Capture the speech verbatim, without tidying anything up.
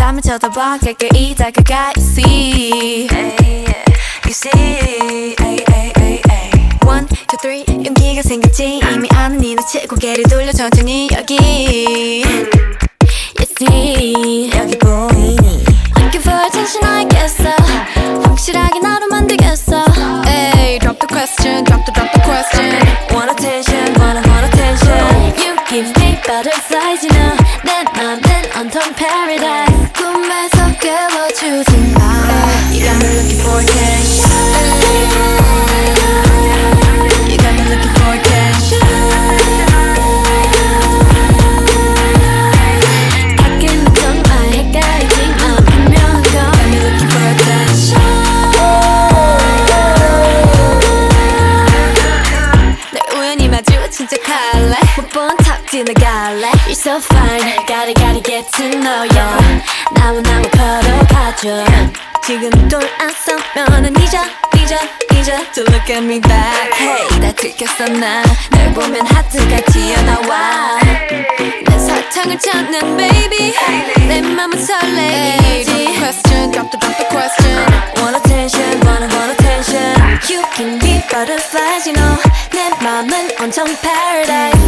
밤을 쳐다봐 가까이 다가가 You see You see One, two, three 용기가 생겼지 이미 아는 네 눈치 고개를 돌려 천천히 여기 You see 여기 보이니 Looking for attention I guess so 확실하게 나로 만들겠어 Ay, drop the question, drop the, drop the question Want attention, wanna want attention You give me butterflies, you know 내 맘은 온통 paradise 꿈에서 깨워주지 마 You got me looking for attention You got me looking for attention 밖에는 정말 헷갈리지만 분명한 건 You got me looking for attention 널 우연히 마주친 척할래 못 본 척 지나갈래 You're so fine Gotta gotta get to know you 나와 나와 걸어가줘 지금 돌아서면은 잊어 잊어 잊어 To look at me back Hey 다 들켰어 나 널 보면 하트가 튀어나와 내 사탕을 찾는 baby 내 맘은 설레이지 Drop the question drop the drop the question Want attention wanna want attention You can be butterflies you know 내 맘은 온통 paradise